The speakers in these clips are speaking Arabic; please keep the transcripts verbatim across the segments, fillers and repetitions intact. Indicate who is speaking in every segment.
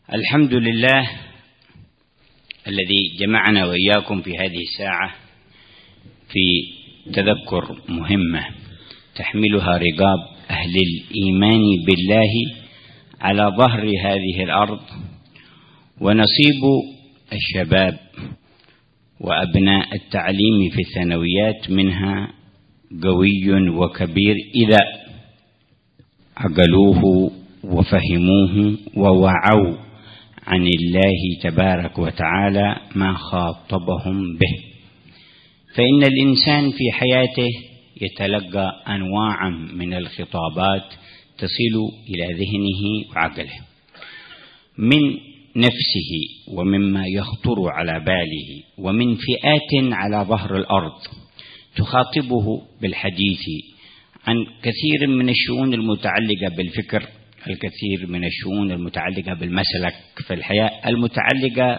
Speaker 1: الحمد لله الذي جمعنا وإياكم في هذه الساعة في تذكر مهمة تحملها رقاب أهل الإيمان بالله على ظهر هذه الأرض، ونصيب الشباب وأبناء التعليم في الثانويات منها قوي وكبير إذا عقلوه وفهموه ووعوا عن الله تبارك وتعالى ما خاطبهم به. فإن الإنسان في حياته يتلقى أنواعا من الخطابات تصل إلى ذهنه وعقله من نفسه ومما يخطر على باله، ومن فئات على ظهر الأرض تخاطبه بالحديث عن كثير من الشؤون المتعلقة بالفكر، الكثير من الشؤون المتعلقة بالمسلك في الحياة، المتعلقة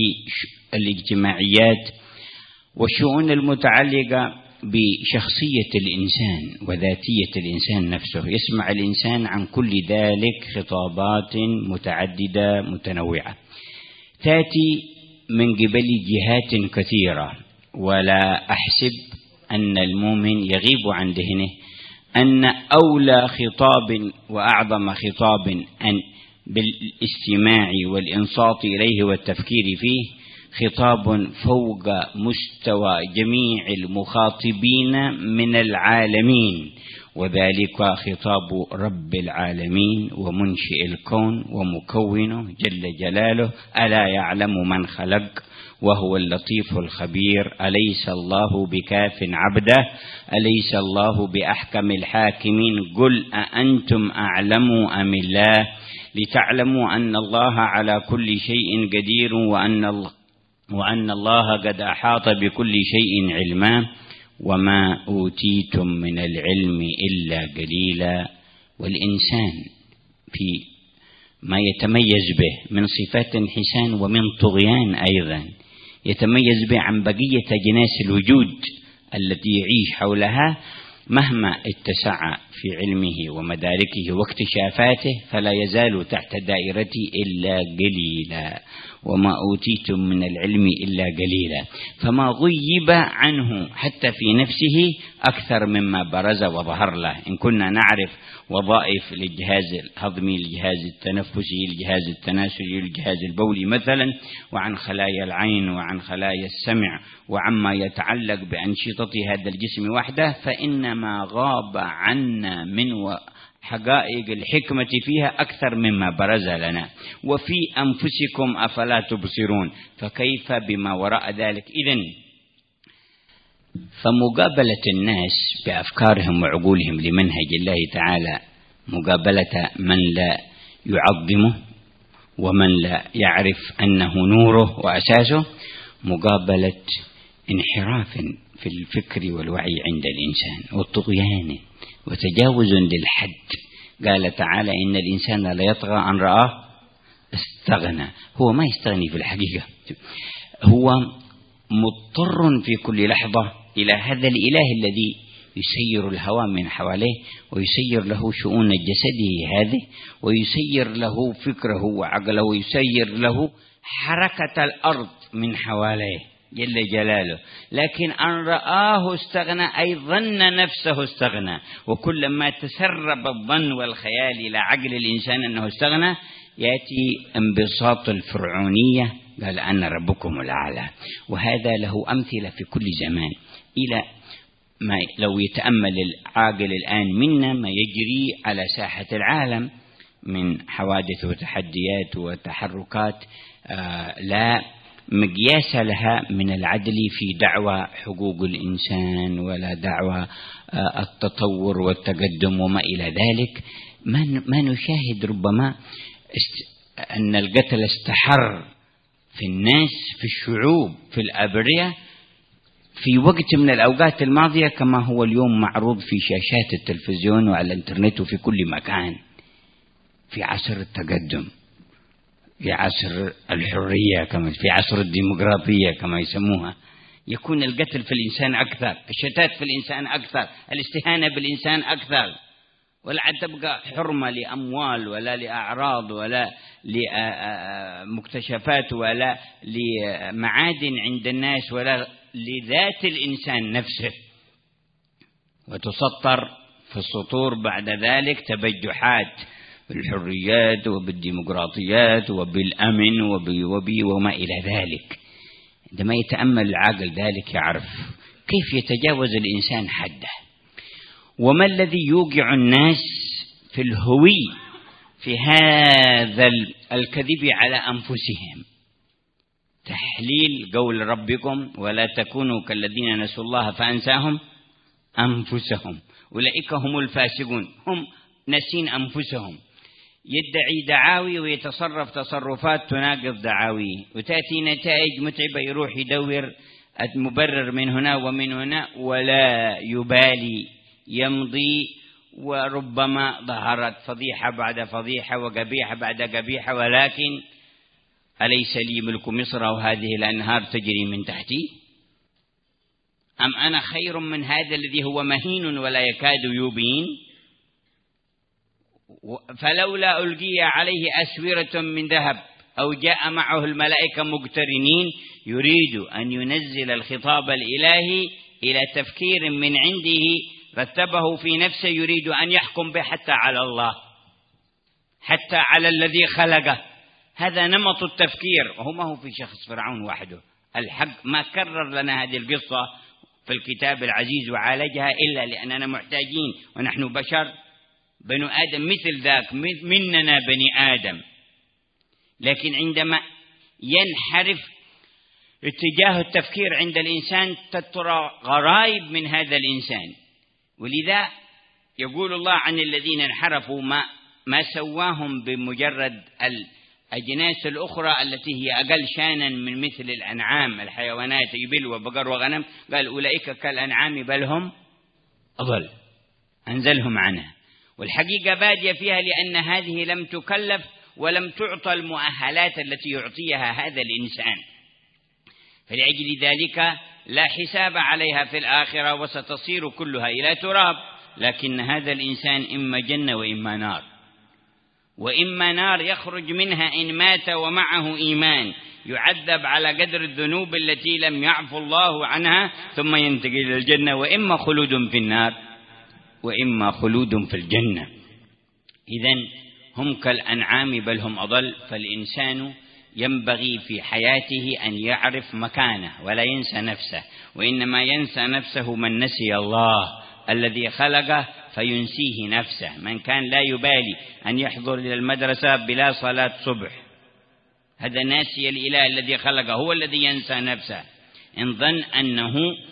Speaker 1: بالاجتماعيات، والشؤون المتعلقة بشخصية الإنسان وذاتية الإنسان نفسه. يسمع الإنسان عن كل ذلك خطابات متعددة متنوعة تأتي من قبل جهات كثيرة، ولا أحسب أن المؤمن يغيب عن ذهنه أن أولى خطاب وأعظم خطاب أن بالاستماع والإنصات إليه والتفكير فيه خطاب فوق مستوى جميع المخاطبين من العالمين، وذلك خطاب رب العالمين ومنشئ الكون ومكونه جل جلاله: ألا يعلم من خلق وهو اللطيف الخبير، أليس الله بكاف عبده، أليس الله بأحكم الحاكمين، قل أأنتم أعلم أم الله، لتعلموا أن الله على كل شيء قدير وأن الله وأن الله قد أحاط بكل شيء علما، وما أوتيتم من العلم إلا قليلا. والإنسان في ما يتميز به من صفات انحسان ومن طغيان أيضا يتميز به عن بقية أجناس الوجود التي يعيش حولها، مهما اتسع في علمه ومداركه واكتشافاته فلا يزال تحت دائرتي إلا قليلا، وما أوتيتم من العلم إلا قليلا. فما غيب عنه حتى في نفسه أكثر مما برز وظهر له. إن كنا نعرف وظائف للجهاز الهضمي، الجهاز التنفسي، الجهاز التناسلي، الجهاز البولي مثلا، وعن خلايا العين وعن خلايا السمع وعما يتعلق بأنشطة هذا الجسم وحده، فإنما غاب عنا من حقائق الحكمة فيها أكثر مما برز لنا. وفي أنفسكم أفلا تبصرون، فكيف بما وراء ذلك؟ إذن فمقابلة الناس بأفكارهم وعقولهم لمنهج الله تعالى مقابلة من لا يعظمه ومن لا يعرف أنه نوره وأساسه مقابلة انحراف في الفكر والوعي عند الإنسان والطغيان وتجاوز للحد. قال تعالى: إن الإنسان لا يطغى أن رآه استغنى. هو ما يستغني في الحقيقة، هو مضطر في كل لحظة إلى هذا الإله الذي يسير الهواء من حواليه ويسير له شؤون جسده هذه ويسير له فكره وعقله ويسير له حركة الأرض من حواليه جل جلاله. لكن أن رآه استغنى أي ظن نفسه استغنى، وكلما تسرب الظن والخيال إلى عقل الإنسان أنه استغنى يأتي انبساط الفرعونية، قال: أنا ربكم الأعلى. وهذا له أمثلة في كل زمان، إلى ما لو يتأمل العاقل الآن منا ما يجري على ساحة العالم من حوادث وتحديات وتحركات آه لا مقياس لها من العدل في دعوى حقوق الإنسان ولا دعوى آه التطور والتقدم وما إلى ذلك. ما نشاهد ربما أن القتل استحر في الناس، في الشعوب، في الأبرياء في وقت من الأوقات الماضية كما هو اليوم معروض في شاشات التلفزيون وعلى الإنترنت وفي كل مكان. في عصر التقدم، في عصر الحرية، كما في عصر الديمقراطية كما يسموها، يكون القتل في الإنسان أكثر، الشتات في الإنسان أكثر، الاستهانة بالإنسان أكثر، ولا عاد تبقى حرمة لأموال ولا لأعراض ولا لمكتشفات ولا لمعادن عند الناس ولا لذات الإنسان نفسه، وتسطر في السطور بعد ذلك تبجحات بالحريات وبالديمقراطيات وبالأمن وبي وما إلى ذلك. عندما يتأمل العاقل ذلك يعرف كيف يتجاوز الإنسان حده، وما الذي يوقع الناس في الهوي في هذا الكذب على أنفسهم. تحليل قول ربكم ولا تكونوا كالذين نسوا الله فأنساهم أنفسهم، أولئك هم الفاسقون، هم نسين أنفسهم. يدعي دعاوي ويتصرف تصرفات تناقض دعاويه، وتأتي نتائج متعبة، يروح يدور المبرر من هنا ومن هنا ولا يبالي، يمضي وربما ظهرت فضيحة بعد فضيحة وقبيحة بعد قبيحة، ولكن أليس لي ملك مصر وهذه الأنهار تجري من تحتي؟ أم أنا خير من هذا الذي هو مهين ولا يكاد يبين؟ فلولا ألقي عليه أسورة من ذهب أو جاء معه الملائكة مقترنين، يريد أن ينزل الخطاب الإلهي إلى تفكير من عنده رتبه في نفسه، يريد أن يحكم به حتى على الله، حتى على الذي خلقه. هذا نمط التفكير، وهو ما هو في شخص فرعون وحده. الحق ما كرر لنا هذه القصة في الكتاب العزيز وعالجها إلا لأننا محتاجين، ونحن بشر بنو آدم مثل ذاك، مننا بني آدم. لكن عندما ينحرف اتجاه التفكير عند الإنسان تترى غرائب من هذا الإنسان. ولذا يقول الله عن الذين انحرفوا ما, ما سواهم بمجرد الأجناس الأخرى التي هي أقل شانا من مثل الأنعام، الحيوانات إبل وبقر وغنم، قال أولئك كالأنعام بل هم أضل، أنزلهم عنها. والحقيقة بادية فيها لأن هذه لم تكلف ولم تعطى المؤهلات التي يعطيها هذا الإنسان، فلأجل ذلك لا حساب عليها في الآخرة وستصير كلها إلى تراب. لكن هذا الإنسان إما جنة وإما نار، وإما نار يخرج منها إن مات ومعه إيمان، يعذب على قدر الذنوب التي لم يعفو الله عنها ثم ينتقل إلى الجنة، وإما خلود في النار وإما خلود في الجنة. إذن هم كالأنعام بل هم أضل. فالإنسان ينبغي في حياته أن يعرف مكانه ولا ينسى نفسه، وإنما ينسى نفسه من نسي الله الذي خلقه فينسيه نفسه. من كان لا يبالي أن يحضر إلى المدرسة بلا صلاة صبح، هذا ناسي الإله الذي خلقه، هو الذي ينسى نفسه. إن ظن أنه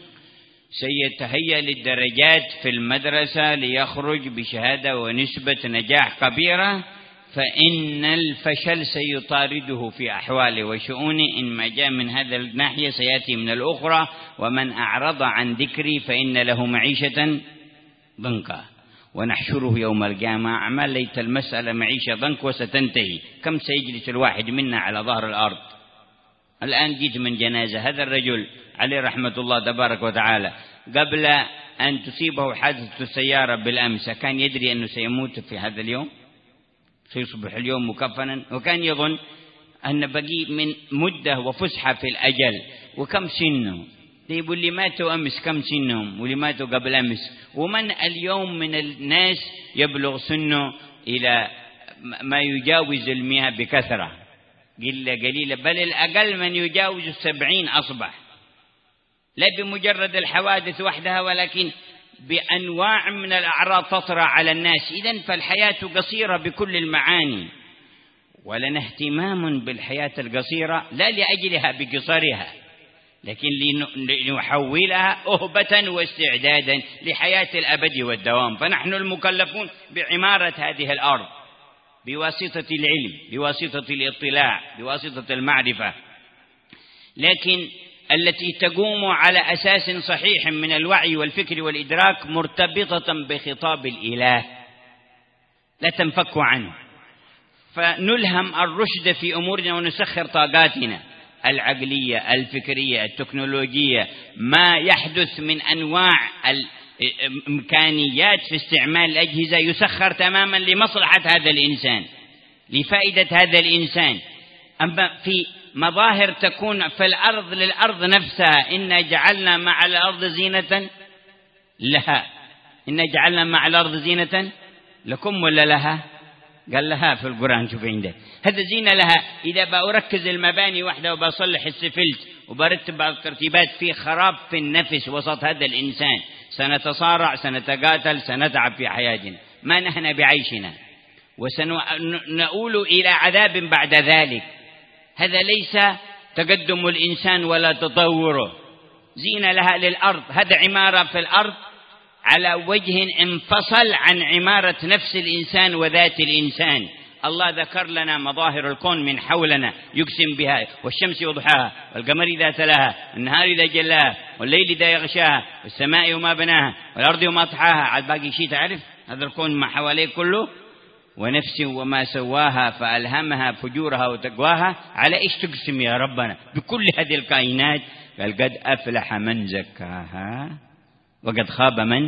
Speaker 1: سيتهيأ للدرجات في المدرسة ليخرج بشهادة ونسبة نجاح كبيرة، فإن الفشل سيطارده في أحواله وشؤونه، إن ما جاء من هذا الناحية سيأتي من الأخرى. ومن أعرض عن ذكري فإن له معيشة ضنكا ونحشره يوم القيامة أعمى. ليت المسألة معيشة ضنك وستنتهي. كم سيجلس الواحد منا على ظهر الأرض؟ الآن جيت من جنازة هذا الرجل عليه رحمة الله تبارك وتعالى، قبل أن تصيبه حادثة السيارة بالأمس كان يدري أنه سيموت في هذا اليوم، سيصبح اليوم مكفنا، وكان يظن أن بقي من مدة وفسحة في الأجل. وكم سنه؟ يقول لي ماتوا أمس، كم سنهم واللي ماتوا قبل أمس؟ ومن اليوم من الناس يبلغ سنه إلى ما يجاوز المئة بكثرة، قلة قليلة، بل الأقل من يجاوز السبعين أصبح، لا بمجرد الحوادث وحدها ولكن بأنواع من الأعراض تطرأ على الناس. إذن فالحياة قصيرة بكل المعاني، ولنا اهتمام بالحياة القصيرة لا لأجلها بقصرها، لكن لنحولها أهبة واستعدادا لحياة الأبد والدوام. فنحن المكلفون بعمارة هذه الأرض بواسطة العلم، بواسطة الاطلاع، بواسطة المعرفة، لكن التي تقوم على أساس صحيح من الوعي والفكر والإدراك، مرتبطة بخطاب الإله لا تنفك عنه. فنلهم الرشد في أمورنا ونسخر طاقاتنا العقلية الفكرية التكنولوجية، ما يحدث من أنواع الإمكانيات في استعمال الأجهزة يسخر تماما لمصلحة هذا الإنسان. لفائدة هذا الإنسان. أما في مظاهر تكون في الأرض للأرض نفسها، إنا جعلنا مع الأرض زينة لها، إنا جعلنا مع الأرض زينة لكم ولا لها؟ قال لها في القرآن. شوف عنده هذا زينة لها. إذا بأركز المباني وحده وبصلح السفلت وبرتب الترتيبات في خراب في النفس وسط هذا الإنسان، سنتصارع، سنتقاتل، سنتعب في حياتنا، ما نحن بعيشنا، وسنؤول إلى عذاب بعد ذلك. هذا ليس تقدم الإنسان ولا تطوره. زينة لها للأرض، هذا عمارة في الأرض على وجه انفصل عن عمارة نفس الإنسان وذات الإنسان. الله ذكر لنا مظاهر الكون من حولنا يقسم بها، والشمس وضحاها، والقمر إذا تلاها، النهار إذا جلاها، والليل إذا يغشاها، والسماء وما بناها، والأرض وما طحاها. على باقي شيء تعرف هذا الكون ما حواليه كله. ونفس وما سواها فألهمها فجورها وتقواها. على إيش تقسم يا ربنا بكل هذه الكائنات؟ قال قد أفلح من زكاها وقد خاب من.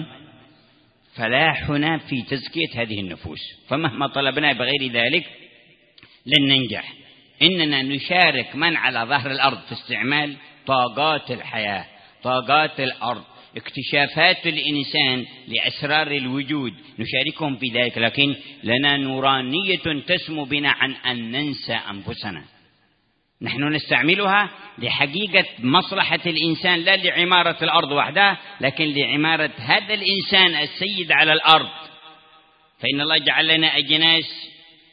Speaker 1: فلاحنا في تزكية هذه النفوس، فمهما طلبنا بغير ذلك لن ننجح. إننا نشارك من على ظهر الأرض في استعمال طاقات الحياة، طاقات الأرض، اكتشافات الإنسان لأسرار الوجود، نشاركهم في ذلك. لكن لنا نورانية تسمو بنا عن أن ننسى أنفسنا. نحن نستعملها لحقيقة مصلحة الإنسان، لا لعمارة الأرض وحدها، لكن لعمارة هذا الإنسان السيد على الأرض. فإن الله جعل لنا أجناس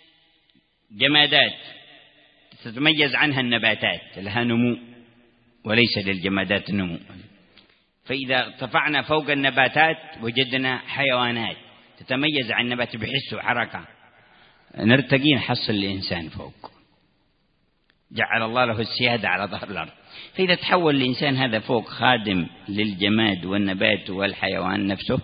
Speaker 1: جمادات تتميز عنها النباتات، لها نمو وليس للجمادات النمو. فإذا ارتفعنا فوق النباتات وجدنا حيوانات تتميز عن النبات بحس وحركة. نرتقي نحصل الإنسان فوق، جعل الله له السيادة على ظهر الأرض. فإذا تحول الإنسان هذا فوق خادم للجماد والنبات والحيوان نفسه،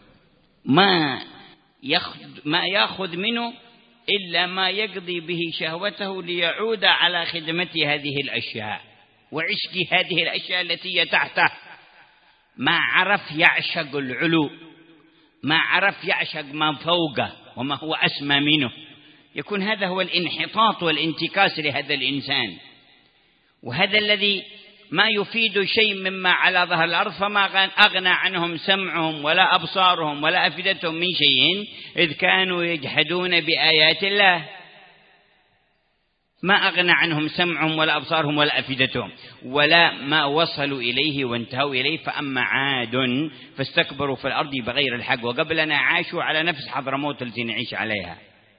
Speaker 1: ما يأخذ, ما يأخذ منه إلا ما يقضي به شهوته ليعود على خدمة هذه الأشياء وعشق هذه الأشياء التي هي تحته. ما عرف يعشق العلو، ما عرف يعشق ما فوقه وما هو أسمى منه. يكون هذا هو الانحطاط والانتكاس لهذا الإنسان. وهذا الذي ما يفيد شيء مما على ظهر الأرض، فما أغنى عنهم سمعهم ولا أبصارهم ولا أفئدتهم من شيء إذ كانوا يجحدون بآيات الله. ما أغنى عنهم سمعهم ولا أبصارهم ولا أفئدتهم ولا ما وصلوا إليه وانتهوا إليه. فأما عاد فاستكبروا في الأرض بغير الحق، وقبلنا عاشوا على نفس حضرموت التي نعيش عليها.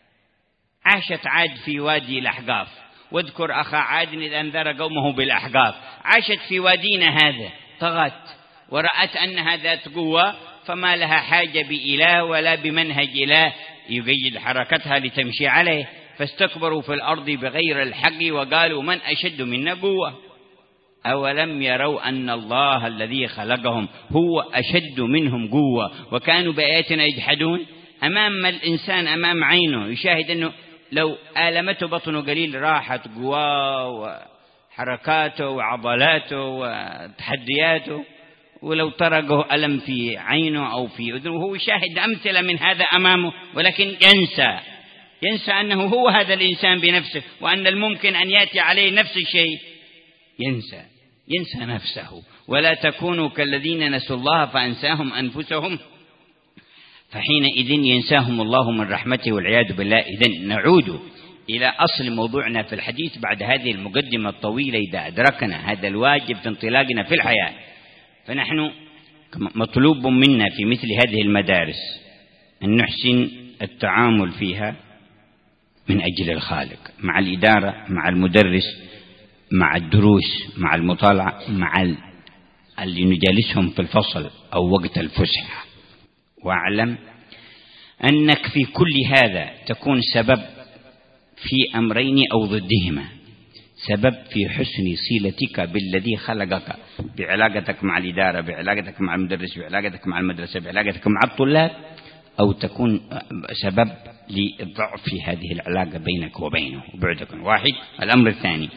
Speaker 1: عاشت عاد في وادي الأحقاف، واذكر أخا عاد إذ أنذر قومه بالأحقاف. عاشت في وادينا هذا، طغت ورأت أنها ذات قوة، فما لها حاجة بإله ولا بمنهج إله يقيد حركتها لتمشي عليه. فاستكبروا في الأرض بغير الحق وقالوا من أشد منا قوة. أولم يروا أن الله الذي خلقهم هو أشد منهم قوة وكانوا بآياتنا يجحدون. أمام الإنسان أمام عينه يشاهد أنه لو آلمته بطنه قليل راحت قواه وحركاته وعضلاته وتحدياته، ولو طرقه ألم في عينه أو في أذنه هو يشاهد أمثلة من هذا أمامه، ولكن ينسى ينسى أنه هو هذا الإنسان بنفسه، وأن الممكن أن يأتي عليه نفس الشيء. ينسى ينسى نفسه. ولا تكونوا كالذين نسوا الله فأنساهم أنفسهم فحينئذ ينساهم الله من رحمته والعياذ بالله. إذن نعود إلى أصل موضوعنا في الحديث بعد هذه المقدمة الطويلة. إذا أدركنا هذا الواجب في انطلاقنا في الحياة، فنحن مطلوب منا في مثل هذه المدارس أن نحسن التعامل فيها من أجل الخالق، مع الإدارة، مع المدرس، مع الدروس، مع المطالعة، مع اللي نجالسهم في الفصل أو وقت الفسحة. واعلم أنك في كل هذا تكون سبب في أمرين أو ضدهما. سبب في حسن صلتك بالذي خلقك، بعلاقتك مع الإدارة، بعلاقتك مع المدرس، بعلاقتك مع المدرسة، بعلاقتك مع الطلاب، أو تكون سبب لضعف هذه العلاقة بينك وبينه وبعدك واحد. الأمر الثاني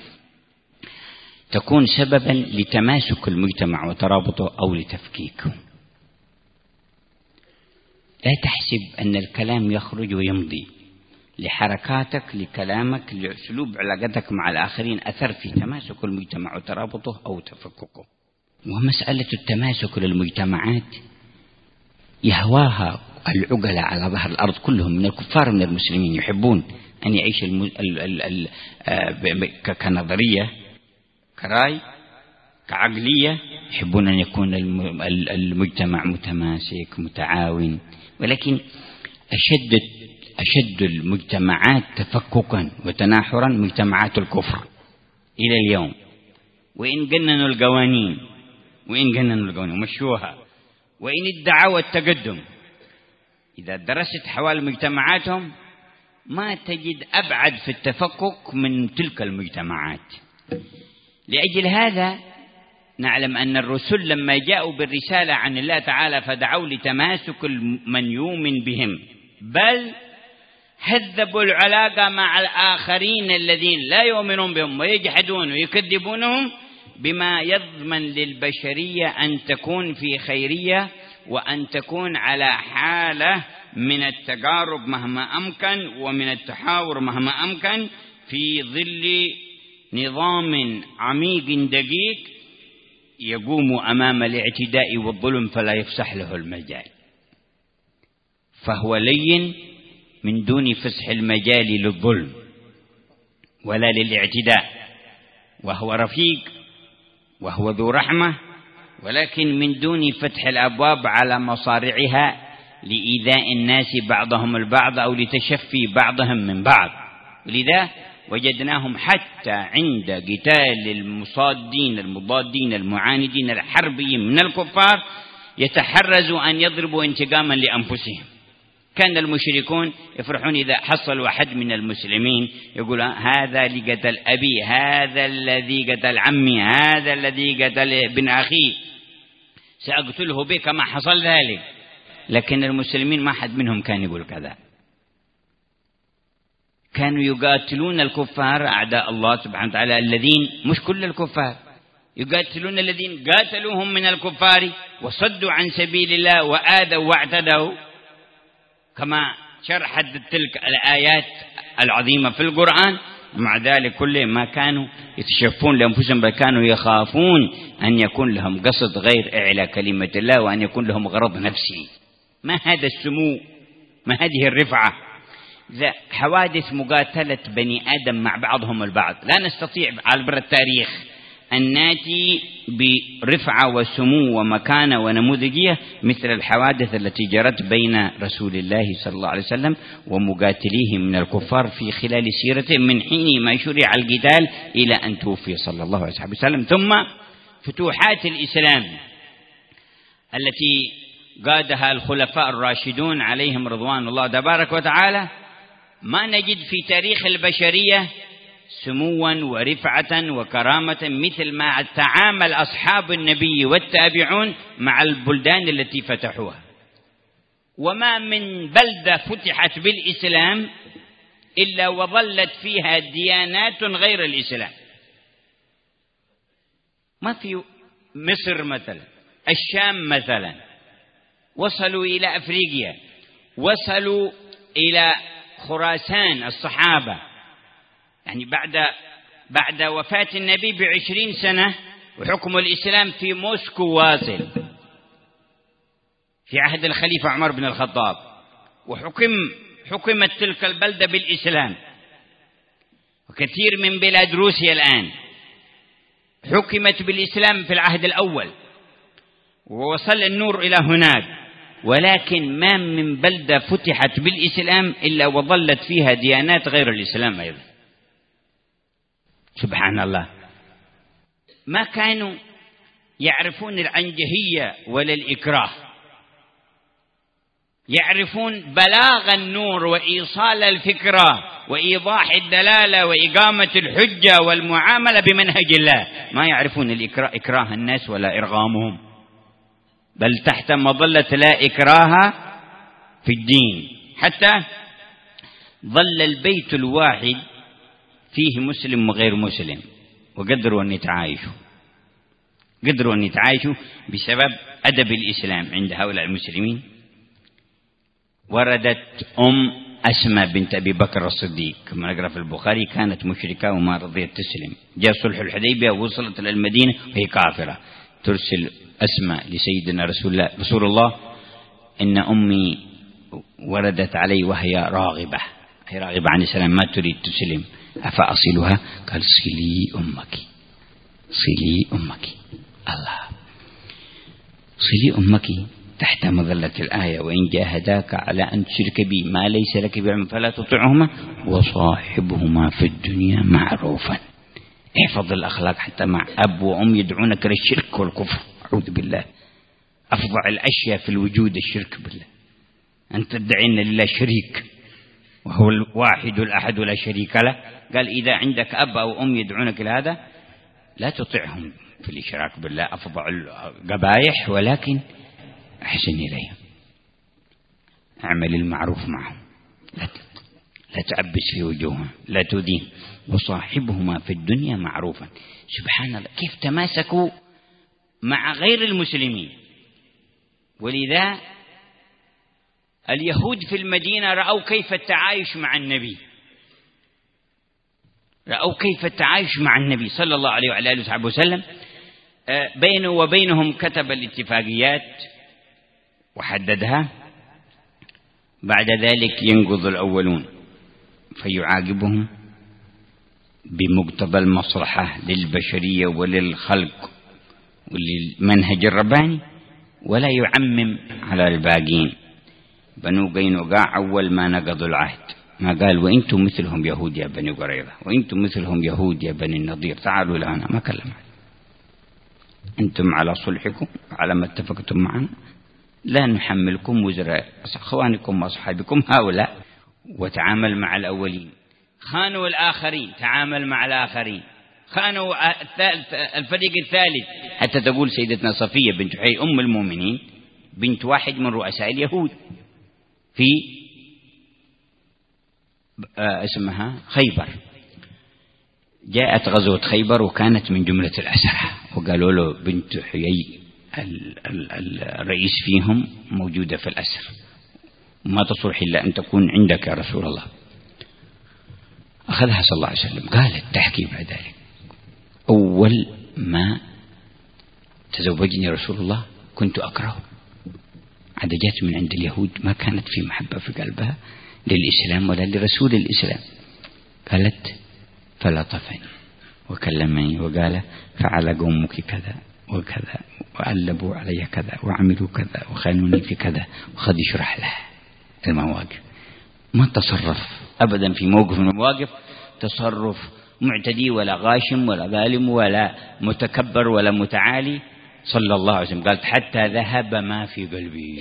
Speaker 1: تكون سببا لتماسك المجتمع وترابطه أو لتفكيكه. لا تحسب أن الكلام يخرج ويمضي، لحركاتك، لكلامك، لأسلوب علاقتك مع الآخرين أثر في تماسك المجتمع وترابطه أو تفككه. ومسألة التماسك للمجتمعات يهواها العقلاء على ظهر الأرض كلهم، من الكفار من المسلمين، يحبون أن يعيش الم... ال... ال... ال... كنظرية، كرأي، كعقلية، يحبون أن يكون المجتمع متماسك متعاون. ولكن أشد أشد المجتمعات تفككا وتناحرا مجتمعات الكفر إلى اليوم، وإن جننوا القوانين وإن جننوا القوانين ومشوها، وإن ادعوا التقدم، إذا درست حوالي مجتمعاتهم ما تجد أبعد في التفكك من تلك المجتمعات. لأجل هذا نعلم أن الرسل لما جاءوا بالرسالة عن الله تعالى فدعوا لتماسك من يؤمن بهم، بل هذبوا العلاقة مع الآخرين الذين لا يؤمنون بهم ويجحدون ويكذبونهم، بما يضمن للبشرية أن تكون في خيرية وأن تكون على حالة من التقارب مهما أمكن ومن التحاور مهما أمكن في ظل نظام عميق دقيق يقوم أمام الاعتداء والظلم فلا يفسح له المجال، فهو لين من دون فسح المجال للظلم ولا للاعتداء، وهو رفيق وهو ذو رحمة، ولكن من دون فتح الأبواب على مصارعها لإيذاء الناس بعضهم البعض أو لتشفي بعضهم من بعض. ولذا وجدناهم حتى عند قتال المصادين المضادين المعاندين الحربيين من الكفار يتحرزوا أن يضربوا انتقاما لأنفسهم. كان المشركون يفرحون إذا حصلوا أحد من المسلمين يقول هذا لقتل أبي، هذا الذي قتل عمي، هذا الذي قتل ابن أخي، سأقتله بك كما حصل ذلك. لكن المسلمين ما حد منهم كان يقول كذا، كانوا يقاتلون الكفار أعداء الله سبحانه وتعالى الذين، مش كل الكفار، يقاتلون الذين قاتلوهم من الكفار وصدوا عن سبيل الله وآذوا واعتدوا، كما شرحت تلك الآيات العظيمة في القرآن. مع ذلك كله ما كانوا يتشفون لأنفسهم، بل كانوا يخافون أن يكون لهم قصد غير إعلاء كلمة الله وأن يكون لهم غرض نفسي. ما هذا السمو، ما هذه الرفعة؟ ذا حوادث مقاتلة بني آدم مع بعضهم البعض لا نستطيع عبر التاريخ أن نأتي برفعة وسمو ومكانة ونموذجية مثل الحوادث التي جرت بين رسول الله صلى الله عليه وسلم ومقاتليه من الكفار في خلال سيرته من حين ما شرع القتال إلى أن توفي صلى الله عليه وسلم. ثم فتوحات الإسلام التي قادها الخلفاء الراشدون عليهم رضوان الله تبارك وتعالى، ما نجد في تاريخ البشرية سموا ورفعة وكرامة مثل ما تعامل أصحاب النبي والتابعون مع البلدان التي فتحوها. وما من بلدة فتحت بالإسلام إلا وظلت فيها ديانات غير الإسلام. ما في مصر مثلا، الشام مثلا، وصلوا إلى أفريقيا، وصلوا إلى خراسان الصحابة، يعني بعد بعد وفاة النبي بعشرين سنة وحكم الإسلام في موسكو واصل في عهد الخليفة عمر بن الخطاب، وحكم حكمت تلك البلدة بالإسلام. وكثير من بلاد روسيا الآن حكمت بالإسلام في العهد الأول ووصل النور إلى هناك، ولكن ما من بلدة فتحت بالإسلام إلا وظلت فيها ديانات غير الإسلام أيضا. سبحان الله، ما كانوا يعرفون العنجهية ولا الإكراه، يعرفون بلاغ النور وإيصال الفكرة وإيضاح الدلالة وإقامة الحجة والمعاملة بمنهج الله. ما يعرفون الإكراه، إكراه الناس ولا إرغامهم، بل تحت مظلة لا إكراه في الدين. حتى ظل البيت الواحد فيه مسلم وغير مسلم وقدروا أن يتعايشوا، قدروا أن يتعايشوا بسبب أدب الإسلام عند هؤلاء المسلمين. وردت أم أسماء بنت أبي بكر الصديق كما نقرأ في البخاري كانت مشركة وما رضيت تسلم، جاء صلح الحديبية ووصلت إلى المدينة وهي كافرة، ترسل أسماء لسيدنا رسول الله رسول الله إن أمي وردت علي وهي راغبة، هي راغبة عن السلام ما تريد تسلم، أفأصلها؟ قال صلي أمك، صلي أمك. الله، صلي أمك تحت مظلة الآية وإن جاهداك على أن تشرك بي ما ليس لك بعلم فلا تطعهما وصاحبهما في الدنيا معروفا. احفظ الأخلاق حتى مع أب وأم يدعونك للشرك والكفر، أعوذ بالله. أفظع الأشياء في الوجود الشرك بالله، أن تدعي أن لله شريك وهو الواحد الأحد لا شريك له. قال إذا عندك أب أو أم يدعونك لهذا لا تطعهم في الإشراك بالله، أفظع القبائح، ولكن أحسن إليهم، أعمل المعروف معهم، لا لا تعبس في وجوههم، لا تؤذيهم، وصاحبهما في الدنيا معروفا. سبحان الله كيف تماسكوا مع غير المسلمين. ولذا اليهود في المدينة رأوا كيف التعايش مع النبي، رأوا كيف التعايش مع النبي صلى الله عليه وعلى آله وصحبه وسلم. بينه وبينهم كتب الاتفاقيات وحددها، بعد ذلك ينقض الأولون فيعاقبهم بمقتضى المصلحة للبشرية وللخلق وللمنهج الرباني، ولا يعمم على الباقين. بنو قينقاع أول ما نقضوا العهد ما قال وإنتم مثلهم يهود يا بني قريظة، وإنتم مثلهم يهود يا بني النضير، تعالوا لنا، ما كلم. أنتم على صلحكم على ما اتفقتم معنا، لا نحملكم وزر أخوانكم وأصحابكم هؤلاء، وتعامل مع الأولين. خانوا الآخرين، تعامل مع الآخرين. خانوا الفريق الثالث، حتى تقول سيدتنا صفية بنت حيي أم المؤمنين بنت واحد من رؤساء اليهود في اسمها خيبر، جاءت غزوة خيبر وكانت من جملة الأسرى، وقالوا له بنت حيي الرئيس فيهم موجودة في الأسر، ما تصلح إلا أن تكون عندك يا رسول الله. أخذها صلى الله عليه وسلم. قالت تحكي بعد ذلك أول ما تزوجني رسول الله كنت أكره، عاد جات من عند اليهود ما كانت في محبة في قلبها للإسلام ولا لرسول الإسلام. قالت فلطفني وكلمني وقال فعل قومك كذا وكذا وعلبوا علي كذا وعملوا كذا وخانوني في كذا، وخذ يشرح له المواقف. ما تصرف أبدا في موقف من المواقف تصرف معتدي ولا غاشم ولا ظالم ولا متكبر ولا متعالي صلى الله عليه وسلم. قالت حتى ذهب ما في قلبي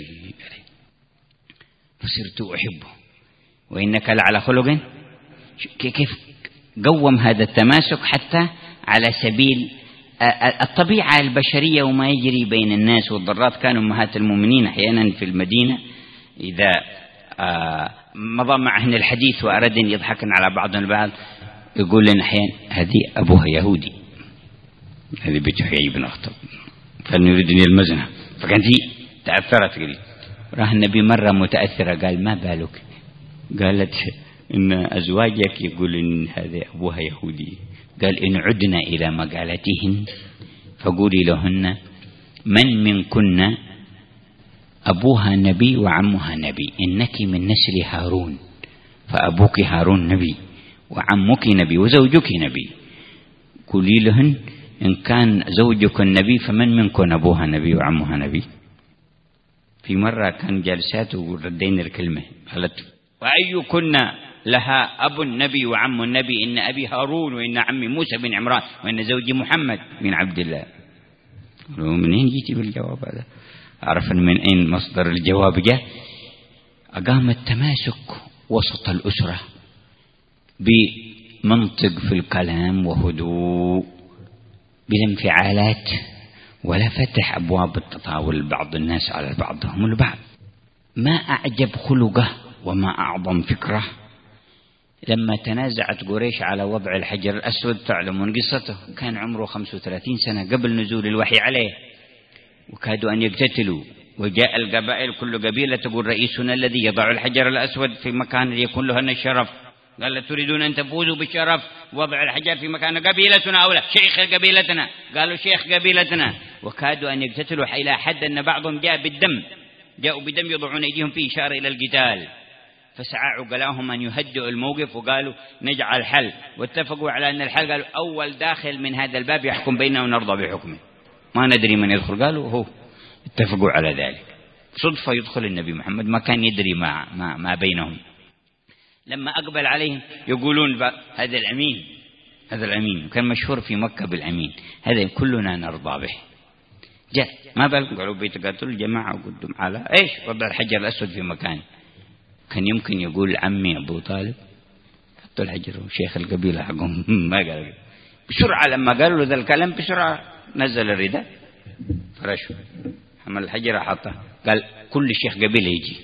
Speaker 1: فصرت أحبه وإنك لعلى خلق. كيف قوم هذا التماسك حتى على سبيل الطبيعة البشرية وما يجري بين الناس والضرات. كانوا أمهات المؤمنين أحيانا في المدينة إذا مضى معهن الحديث وأردن يضحكن على بعضهم البعض يقول لنا أحيانا هذه أبوها يهودي، هذه بنت حيي بن أخطب، كان يريدني المزنة، فكانت هي تأثرت قليل. راه النبي مرة متأثرة قال ما بالك؟ قالت إن أزواجك يقول إن هذا أبوها يهودي. قال إن عدنا إلى مقالتهن فقولي لهن من منكن أبوها نبي وعمها نبي، إنك من نسل هارون فأبوك هارون نبي وعمك نبي وزوجك نبي. قولي لهن إن كان زوجك النبي فمن منكن أبوها نبي وعمها نبي. في مرة كان جالسات وردين الكلمة قالت وأي كنا لها أب النبي وعم النبي، إن أبي هارون وإن عمي موسى بن عمران وإن زوجي محمد بن عبد الله. منين جيتي بالجواب هذا؟ عرفا من أين مصدر الجواب جاء. أقام التماسك وسط الأسرة بمنطق في الكلام وهدوء بلا انفعالات ولا فتح أبواب التطاول بعض الناس على بعضهم البعض. ما أعجب خلقه وما أعظم فكره لما تنازعت قريش على وضع الحجر الأسود. تعلمون قصته، كان عمره خمسة وثلاثين سنة قبل نزول الوحي عليه، وكادوا أن يقتتلوا وجاء القبائل كل قبيلة تقول رئيسنا الذي يضع الحجر الأسود في مكان يكون له الشرف. قال تريدون أن تفوزوا بالشرف وضع الحجر في مكان قبيلتنا أو لا؟ شيخ قبيلتنا. قالوا شيخ قبيلتنا. وكادوا أن يقتتلوا إلى حد أن بعضهم جاء بالدم، جاءوا بدم يضعون أيديهم فيه إشارة إلى القتال. فسعى عقلاهم أن يهدئوا الموقف وقالوا نجعل حل، واتفقوا على أن الحل قالوا أول داخل من هذا الباب يحكم بيننا ونرضى بحكمه، ما ندري من يدخل. قالوا هو، اتفقوا على ذلك. صدفة يدخل النبي محمد، ما كان يدري ما, ما, ما بينهم. لما أقبل عليهم يقولون هذا الأمين، هذا الأمين كان مشهور في مكة بالأمين، هذا كلنا نرضى به. جاء ما بالكم قالوا بيتقاتلوا الجماعة وقدم على إيش؟ وضع الحجر الأسود في مكان. كان يمكن يقول عمي أبو طالب حطوا الحجر وشيخ القبيلة حقهم ما قال. بسرعة لما قالوا ذا الكلام بسرعة نزل الرداء فرشه حمل الحجر حطه، قال كل شيخ قبيلة يجي.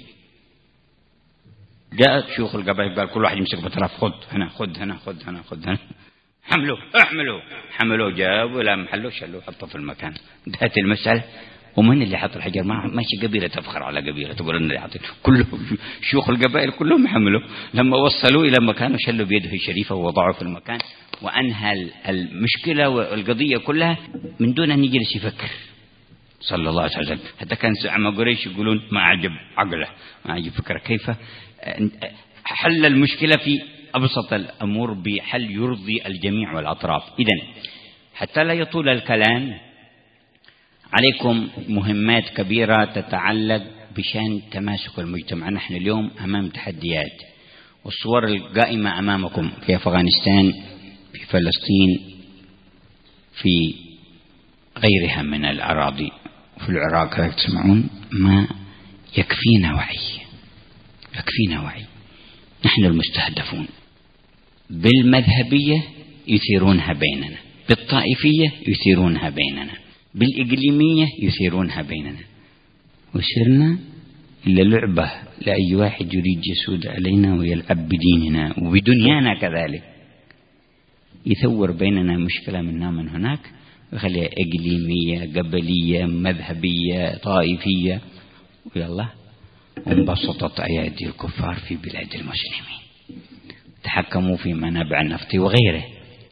Speaker 1: جاء شيوخ القبائل قال كل واحد يمسك بطرف، خذ هنا خذ هنا خذ هنا خذ هنا، حملوا احملوا حملوا، جابوا لا محلوا شلوا حطوا في المكان. انتهت المسألة. ومن اللي حط الحجر؟ ما ماشي قبيلة تفخر على قبيلة تقول ان اللي حط، كله شيوخ القبائل كلهم حملوا. لما وصلوا الى مكان شلوا بيده الشريفة ووضعوا في المكان، وانهى المشكلة والقضية كلها من دون ان يجلس يفكر صلى الله عليه وسلم. حتى كان زعماء قريش يقولون ما عجب عقله ما عجب فكره، كيف حل المشكلة في أبسط الأمور بحل يرضي الجميع والأطراف. إذن حتى لا يطول الكلام عليكم مهمات كبيرة تتعلق بشأن تماسك المجتمع. نحن اليوم أمام تحديات، والصور القائمة أمامكم في أفغانستان، في فلسطين، في غيرها من الأراضي، في العراق كذلك تسمعون، ما يكفينا وعي، يكفينا وعي. نحن المستهدفون بالمذهبية يثيرونها بيننا، بالطائفية يثيرونها بيننا، بالإقليمية يثيرونها بيننا، وصرنا إلا لعبة لأي واحد يريد يسود علينا ويلعب بديننا وبدنيانا كذلك، يثور بيننا مشكلة منا من هناك ويخليها إقليمية قبلية مذهبية طائفية، ويلا وانبسطت أيادي الكفار في بلاد المسلمين، تحكموا في منابع النفط وغيره.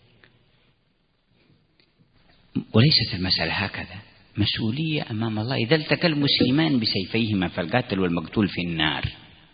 Speaker 1: وليست المسألة هكذا، مسؤولية أمام الله. إذا التقى المسلمان بسيفيهما فالقاتل والمقتول في النار.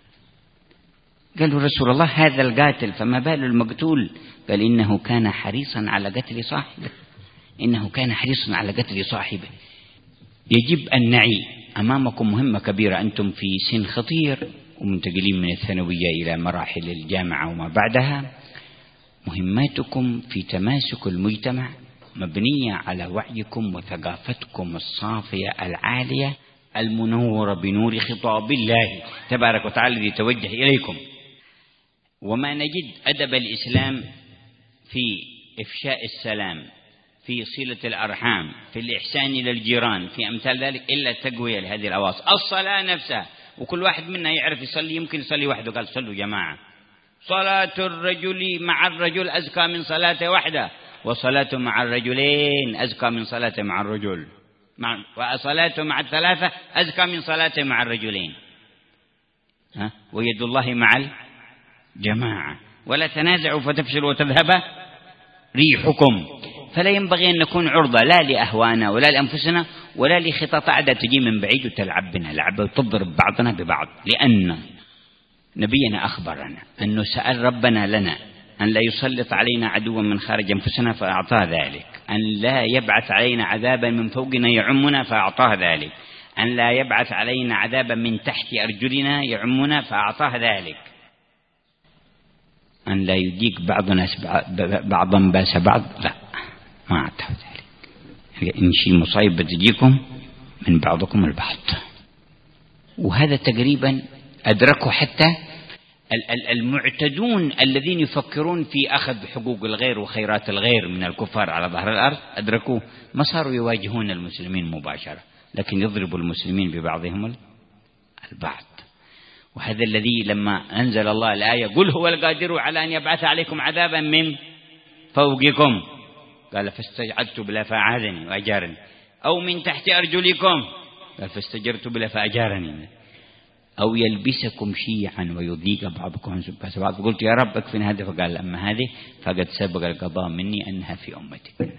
Speaker 1: قالوا رسول الله هذا القاتل فما بال المقتول؟ قال إنه كان حريصا على قتل صاحبه، إنه كان حريصا على قتل صاحبه. يجب أن نعي أمامكم مهمة كبيرة، أنتم في سن خطير ومنتقلين من الثانوية إلى مراحل الجامعة وما بعدها. مهماتكم في تماسك المجتمع مبنية على وعيكم وثقافتكم الصافية العالية المنورة بنور خطاب الله تبارك وتعالى الذي توجه إليكم. وما نجد أدب الإسلام في إفشاء السلام، في صلة الأرحام، في الإحسان إلى الجيران، في أمثال ذلك، إلا تقوية لهذه الأواصر. الصلاة نفسها، وكل واحد منا يعرف يصلي، يمكن يصلي وحده. قال صلوا جماعة، صلاة الرجل مع الرجل أزكى من صلاته وحده، وصلاته مع الرجلين أزكى من صلاته مع الرجل، وصلاته مع الثلاثة أزكى من صلاته مع الرجلين. ها؟ ويد الله مع الجماعة. ولا تنازعوا فتفشلوا وتذهب ريحكم. فلا ينبغي أن نكون عرضة لا لأهوانا ولا لأنفسنا ولا لخطط عادة تجي من بعيد وتلعب بنا لعبة وتضرب بعضنا ببعض، لأن نبينا أخبرنا أنه سأل ربنا لنا أن لا يسلط علينا عدوا من خارج أنفسنا فأعطاه ذلك، أن لا يبعث علينا عذابا من فوقنا يعمنا فأعطاه ذلك، أن لا يبعث علينا عذابا من تحت أرجلنا يعمنا فأعطاه ذلك، أن لا يديك بعضنا بعضا باس بعض، لا ما أعطاه ذلك. إن شيء مصايب بتجيكم من بعضكم البعض. وهذا تقريبا أدركوا حتى المعتدون الذين يفكرون في أخذ حقوق الغير وخيرات الغير من الكفار على ظهر الأرض، أدركوا ما صاروا يواجهون المسلمين مباشرة، لكن يضربوا المسلمين ببعضهم البعض. وهذا الذي لما أنزل الله الآية قل هو القادر على أن يبعث عليكم عذابا من فوقكم، قال فاستجعلت بلا فأعاذني وأجارني، أو من تحت أرجلكم قال فاستجرت بالله فأجارني. أو يلبسكم شيعا ويضيق بعضكم عن بعض. فقلت يا رب اكفني هذا، فقال أما هذه فقد سبق القضاء مني أنها في أمتك.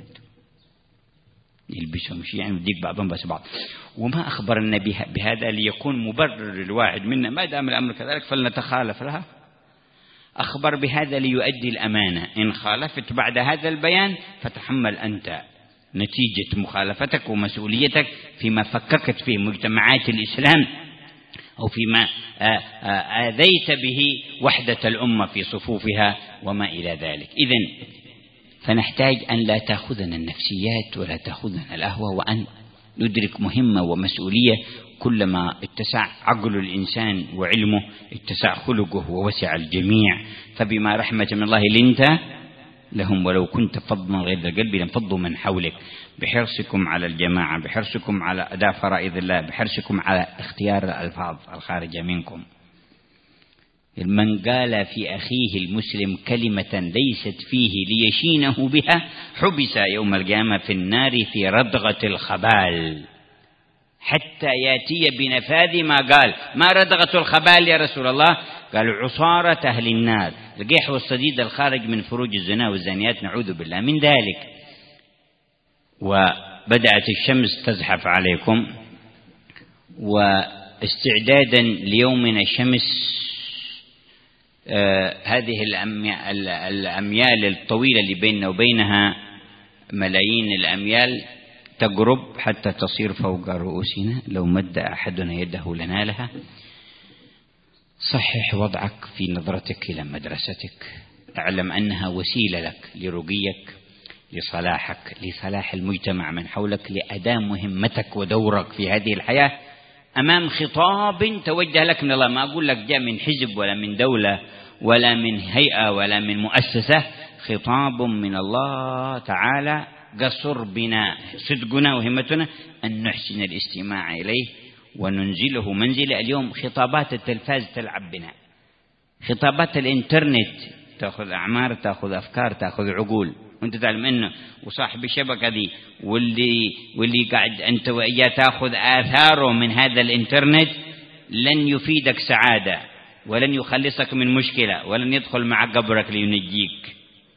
Speaker 1: يلبسهم شيعا ويضيق بعضهم بس بعض. وما أخبر النبي بهذا ليكون مبرر الواحد منا ما دام الأمر كذلك فلنتخالف لها. أخبر بهذا ليؤدي الأمانة. إن خالفت بعد هذا البيان فتحمل أنت نتيجة مخالفتك ومسؤوليتك فيما فككت فيه مجتمعات الإسلام أو فيما آذيت به وحدة الأمة في صفوفها وما إلى ذلك. إذن فنحتاج أن لا تأخذنا النفسيات ولا تأخذنا الأهوى، وأن ندرك مهمة ومسؤولية. كلما اتسع عقل الإنسان وعلمه اتسع خلقه ووسع الجميع. فبما رحمة من الله لنت لهم ولو كنت فظا غليظ القلب لانفضوا من حولك. بحرصكم على الجماعة، بحرصكم على أداء فرائض الله، بحرصكم على اختيار الألفاظ الخارجة منكم. من قال في أخيه المسلم كلمة ليست فيه ليشينه بها حبس يوم القيامة في النار في ردغة الخبال حتى يأتي بنفاذ ما قال. ما ردغة الخبال يا رسول الله؟ قال عصارة أهل النار، القيح والصديد الخارج من فروج الزنا والزانيات، نعوذ بالله من ذلك. وبدأت الشمس تزحف عليكم، واستعدادا ليومنا الشمس آه هذه الأميال الطويلة اللي بيننا وبينها ملايين الأميال تقرب حتى تصير فوق رؤوسنا. لو مد أحدنا يده لنالها. صحح وضعك في نظرتك إلى مدرستك، اعلم أنها وسيلة لك لرقيك، لصلاحك، لصلاح المجتمع من حولك، لأداء مهمتك ودورك في هذه الحياة أمام خطاب توجه لك من الله. ما أقول لك جاء من حزب ولا من دولة ولا من هيئة ولا من مؤسسة، خطاب من الله تعالى قصر بنا صدقنا وهمتنا أن نحسن الاستماع إليه وننزله منزله. اليوم خطابات التلفاز تلعب بنا، خطابات الانترنت تأخذ أعمار، تأخذ أفكار، تأخذ عقول، وانت تعلم انه وصاحب الشبكة دي واللي واللي قاعد انت وإياه تأخذ آثاره من هذا الانترنت لن يفيدك سعادة ولن يخلصك من مشكلة ولن يدخل مع قبرك لينجيك.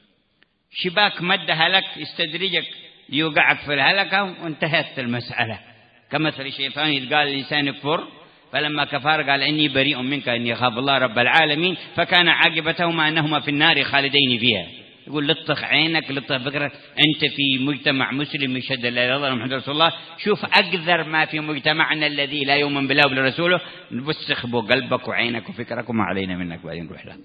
Speaker 1: شباك مدها لك استدرجك ليوقعك في الهلكة وانتهت المسألة. كمثل الشيطان إذ قال الإنسان اكفر فلما كفر قال إني بريء منك إني أخاف الله رب العالمين فكان عاقبتهما أنهما في النار خالدين فيها. يقول لطخ عينك، لطخ فكرك. أنت في مجتمع مسلم يشهد لا إله إلا الله محمد رسول الله، شوف أقذر ما في مجتمعنا الذي لا يؤمن بالله وبرسوله، نبسخ بو قلبك وعينك وفكرك وما علينا منك بعدين نروح لك.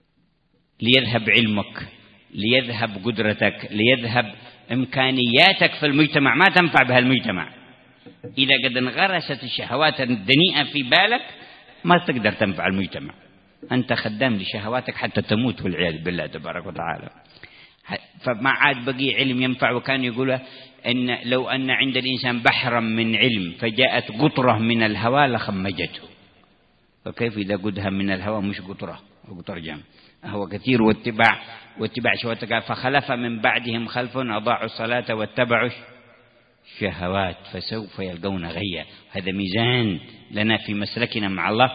Speaker 1: ليذهب علمك، ليذهب قدرتك، ليذهب إمكانياتك في المجتمع، ما تنفع بها المجتمع. إذا قد انغرست الشهوات الدنيئة في بالك ما تقدر تنفع المجتمع، أنت خدام لشهواتك حتى تموت والعياذ بالله تبارك وتعالى. فما عاد بقي علم ينفع. وكان يقول أن لو أن عند الإنسان بحرا من علم فجاءت قطرة من الهواء لخمجته، فكيف إذا قدها من الهواء مش قطرة قطر جام هو كثير. واتباع واتباع شهواتك. فخلف من بعدهم خلف أضاعوا الصلاة واتبعوا شهوات فسوف يلقون غيا. هذا ميزان لنا في مسلكنا مع الله.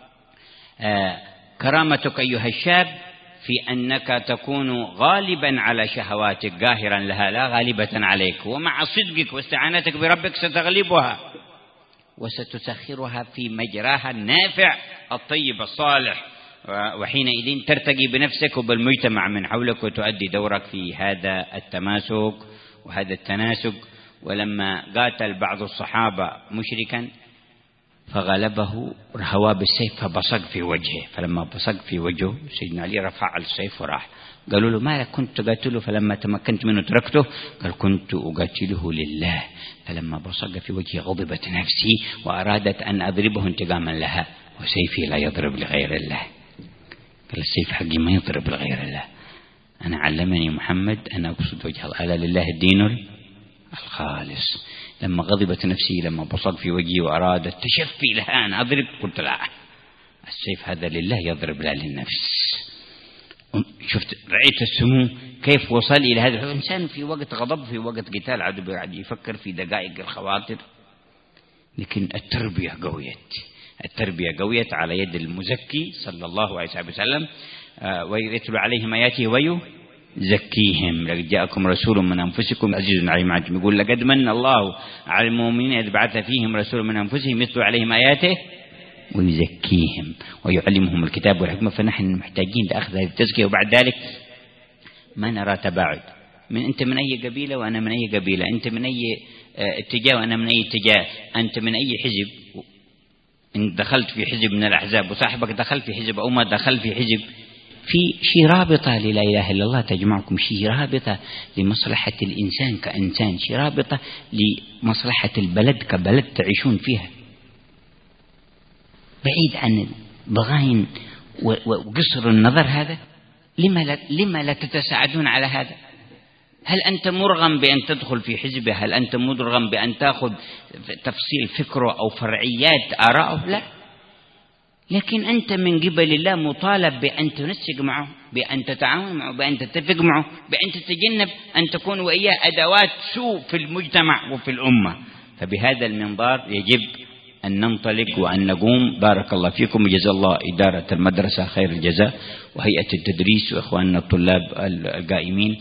Speaker 1: آه كرامتك أيها الشاب في أنك تكون غالبا على شهواتك قاهرا لها لا غالبة عليك، ومع صدقك واستعانتك بربك ستغلبها وستسخرها في مجراها النافع الطيب الصالح، وحينئذ ترتقي بنفسك وبالمجتمع من حولك وتؤدي دورك في هذا التماسك وهذا التناسق. ولما قاتل بعض الصحابة مشركا فغلبه رهواه بالسيف فبصق في وجهه، فلما بصق في وجهه سيدنا علي رفع السيف وراح. قالوا له ما لك كنت تقاتله فلما تمكنت منه تركته؟ قال كنت أقاتله لله فلما بصق في وجهي غضبت نفسي وأرادت أن أضربه انتقاما لها وسيفي لا يضرب لغير الله. قال السيف حقي ما يضرب لغير الله، أنا علمني محمد أن أقصد وجه الله، ألا لله الدين الخالص. لما غضبت نفسي لما بصق في وجهي وأرادت تشفي لها أن أضرب قلت لا، السيف هذا لله يضرب لا للنفس. شفت رأيت السمو كيف وصل إلى هذا الإنسان في وقت غضب، في وقت قتال عدو قاعد يفكر في دقائق الخواطر. لكن التربية قويت، التربية قويت على يد المزكي صلى الله عليه وسلم، ويتلو عليهم آياته ويزكيهم. لقد جاءكم رسول من أنفسكم عزيز عليه ما عنتم، يقول لقد من الله على المؤمنين إذ بعث فيهم رسول من أنفسهم يتلو عليهم آياته ويزكيهم ويعلمهم الكتاب والحكمة. فنحن محتاجين لأخذ هذه التزكية. وبعد ذلك ما نرى تباعد، من أنت من أي قبيلة وأنا من أي قبيلة، أنت من أي اتجاه وأنا من أي اتجاه، أنت من أي حزب، إن دخلت في حزب من الأحزاب وصاحبك دخل في حزب أو ما دخل في حزب، في شيء رابطة للا إله إلا الله تجمعكم، شيء رابطة لمصلحة الإنسان كإنسان، شيء رابطة لمصلحة البلد كبلد تعيشون فيها، بعيد عن الضغائن وقصر النظر. هذا لما لا, لما لا تتساعدون على هذا؟ هل أنت مرغم بأن تدخل في حزبه؟ هل أنت مرغم بأن تأخذ تفصيل فكره أو فرعيات آراءه؟ لا، لكن أنت من قبل الله مطالب بأن تنسق معه، بأن تتعاون معه، بأن تتفق معه، بأن تتجنب أن تكون وإياه أدوات سوء في المجتمع وفي الأمة. فبهذا المنظار يجب أن ننطلق وأن نقوم. بارك الله فيكم وجزا الله إدارة المدرسة خير الجزاء، وهيئة التدريس، وإخواننا الطلاب القائمين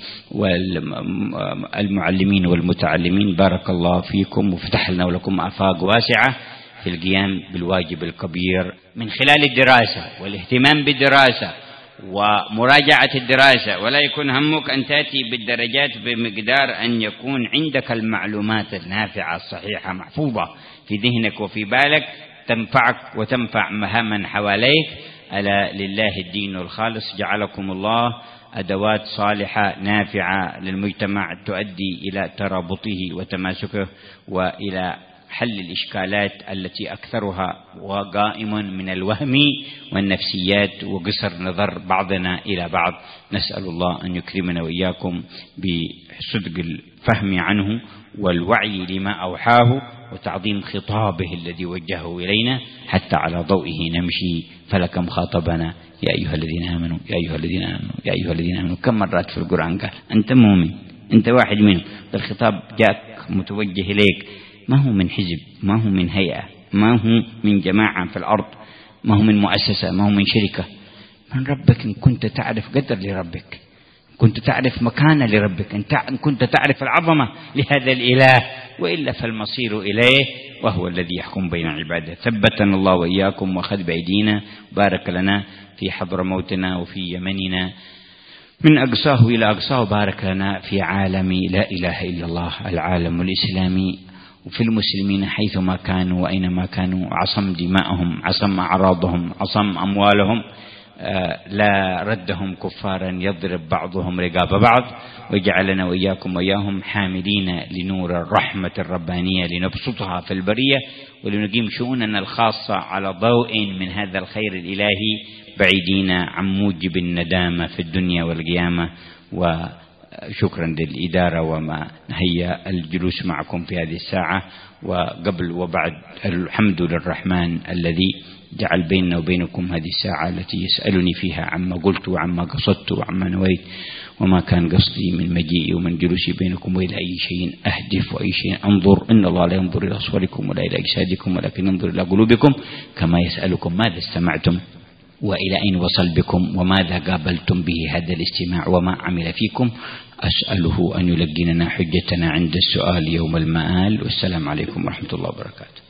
Speaker 1: والمعلمين والمتعلمين، بارك الله فيكم وفتح لنا ولكم آفاق واسعة في القيام بالواجب الكبير من خلال الدراسة والاهتمام بالدراسة ومراجعة الدراسة. ولا يكون همك أن تأتي بالدرجات بمقدار أن يكون عندك المعلومات النافعة الصحيحة محفوظة في ذهنك وفي بالك تنفعك وتنفع من حواليك. ألا لله الدين الخالص، جعلكم الله أدوات صالحة نافعة للمجتمع تؤدي إلى ترابطه وتماسكه وإلى حل الإشكالات التي أكثرها وقائم من الوهم والنفسيات وقصر نظر بعضنا إلى بعض. نسأل الله أن يكرمنا وإياكم بصدق الفهم عنه والوعي لما أوحاه وتعظيم خطابه الذي وجهه إلينا، حتى على ضوئه نمشي. فلكم خاطبنا يا أيها الذين آمنوا يا أيها الذين آمنوا يا أيها الذين آمنوا. كم مرات في القرآن قال أنت مؤمن، أنت واحد منهم. الخطاب جاءك متوجه إليك، ما هو من حزب، ما هو من هيئة، ما هو من جماعة في الأرض، ما هو من مؤسسة، ما هو من شركة، من ربك. إن كنت تعرف قدر لربك، كنت تعرف مكانة لربك، إن كنت تعرف العظمة لهذا الإله، وإلا فالمصير إليه وهو الذي يحكم بين عباده. ثبتنا الله وإياكم وأخذ بأيدينا، بارك لنا في حضر موتنا وفي يمننا من أقصاه إلى أقصاه، بارك لنا في عالم لا إله إلا الله، العالم الإسلامي، وفي المسلمين حيثما كانوا وأينما كانوا، عصم دماءهم، عصم أعراضهم، عصم أموالهم، لا ردهم كفارا يضرب بعضهم رقاب بعض، وجعلنا وإياكم وإياهم حاملين لنور الرحمة الربانية لنبسطها في البرية ولنقيم شؤوننا الخاصة على ضوء من هذا الخير الإلهي، بعيدين عن موجب الندامة في الدنيا والقيامة. وشكرا للإدارة وما هي الجلوس معكم في هذه الساعة. وقبل وبعد الحمد للرحمن الذي جعل بيننا وبينكم هذه الساعة التي يسألني فيها عما قلت وعما قصدت وعما نويت وما كان قصدي من مجيئي ومن جلوسي بينكم، وإلى أي شيء أهدف وأي شيء أنظر. إن الله لا ينظر إلى صوركم ولا إلى أجسادكم ولكن ينظر إلى قلوبكم، كما يسألكم ماذا استمعتم وإلى أين وصل بكم وماذا قابلتم به هذا الاستماع وما عمل فيكم. أسأله أن يلقننا حجتنا عند السؤال يوم المآل. والسلام عليكم ورحمة الله وبركاته.